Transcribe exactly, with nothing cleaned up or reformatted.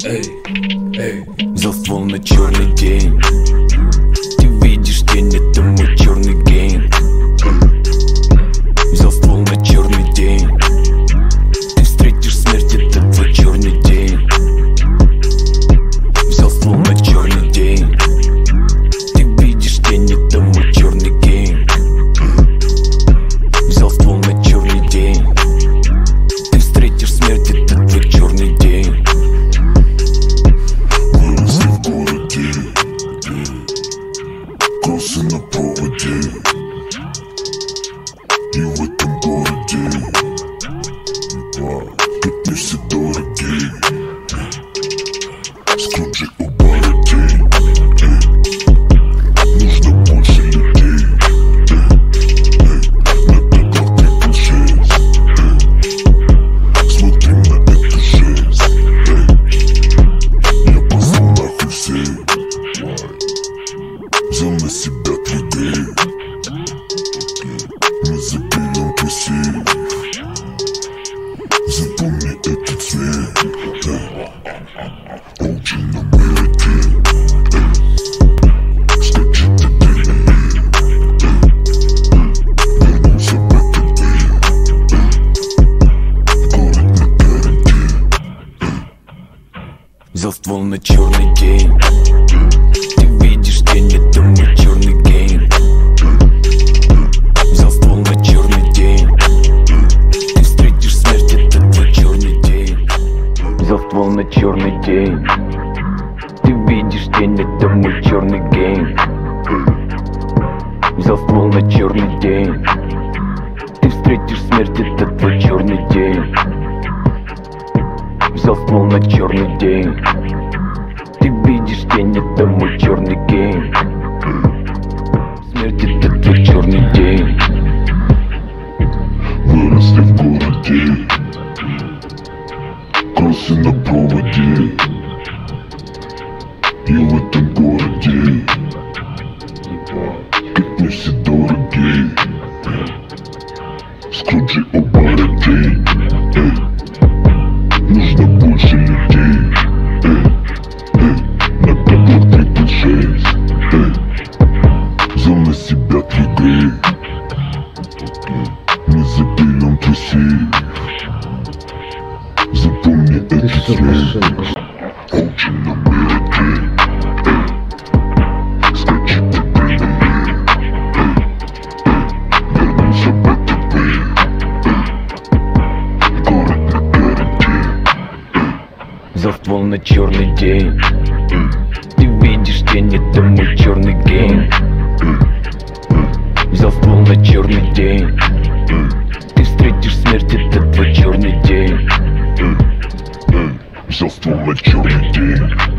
Взял ствол на черный день. Ты видишь тень, это мой черный гейм. Взял ствол на черный день. Ты встретишь смерть, это твой черный день. Взял ствол на черный день. Ты видишь тень, это мой черный гейм. Взял ствол на черный день. Ты встретишь смерть, это твой черный день. Выросли в городе, кроссы на проводе. И в этом городе тут все дороги. Скруджи у бороде. Нужно больше людей. На табло тридцать шесть. Смотрим на эту жесть. Я позвал нахуй всех. Взял на себя твой грех. Мы заберем твой сейф. Запомни этот цвет. Очень на мироте. Скачет адреналин. Вернулся в этот день. Город на карантин. Взял ствол на черный день. Ты видишь тень, это мой черный гейм. Взял ствол на черный день. Ты встретишь смерть, это твой черный день. Взял ствол на черный день. Ты видишь тень, это мой черный гейм. Взял ствол на черный день. Ты встретишь смерть, это твой черный день. Взял ствол на черный день. Ты видишь тень, это мой черный гейм. Смерть, это твой черный день. Выросли в городе, кроссы на проводе. И в этом городе тут не все дороги. Скруджи у бороде. Нужно больше людей. На табло тридцать шесть. Взял на себя твой грех. Мы заберем твой сейф. Запомни этот цвет. Очень на мироте. Скачет адреналин. Вернулся в этот день. Город на карантин. Взял ствол на черный день. Ты видишь тень, это мой черный гейм. Взял ствол на черный день. Ты встретишь смерть, это твой черный день. Взял ствол на черный день.